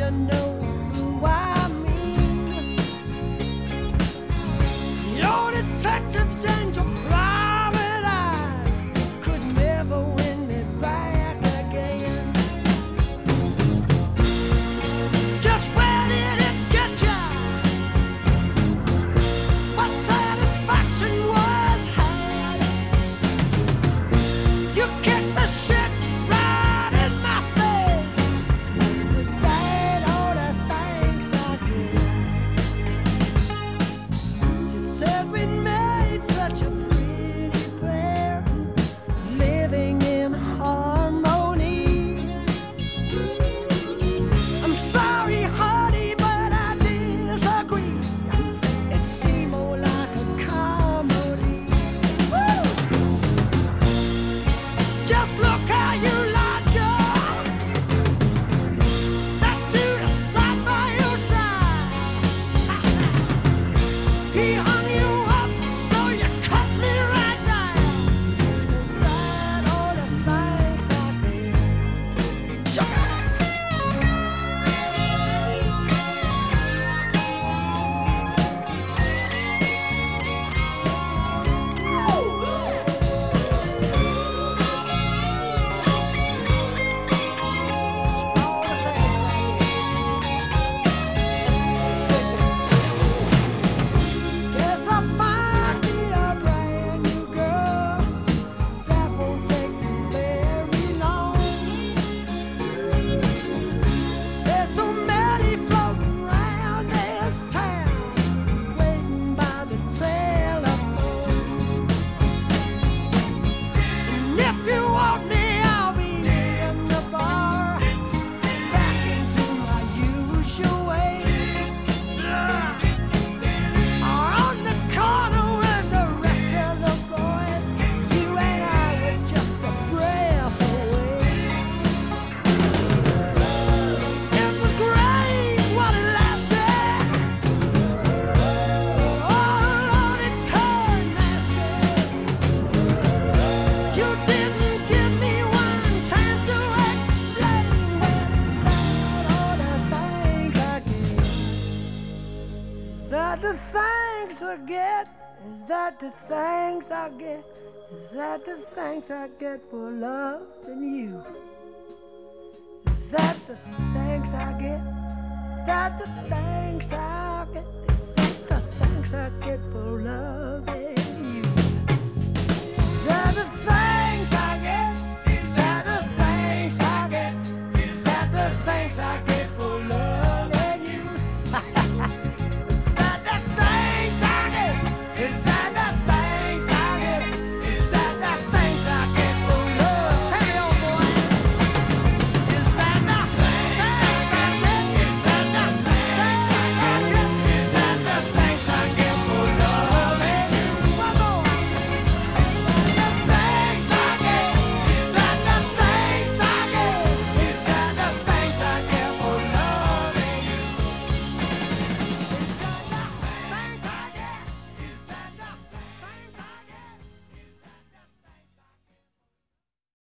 you know who I mean. Your detectives and your private eyes could never win me back again. Just where did it get ya? What satisfaction was had? You kicked the shit right in my face. Is that all the thanks I get? You said we made such a pretty pair, living in harmony. I'm sorry, honey, but I disagree. It seemed more like a comedy. Woo! Just look how you lied up. That dude is right by your side. He hung you up, so you cut me right down. Is that all the thanks I get? Joker! Guess I'll find me a brand new girl. That won't take me very long. There's so many floating around this town, waiting by the telephone. And if you want me, I'll be in the bar, back into my usual ways. Or on the corner with the rest of the boys. You and I were just a breath away. It was great while it lasted. Oh Lord, it turned nasty. You didn't give me one chance to explain. But is that all the thanks I get? Is that the thanks I get? Is that the thanks I get? Is that the thanks I get for loving you? Is that the thanks I get? Is that the thanks I get? Is that the thanks I get for loving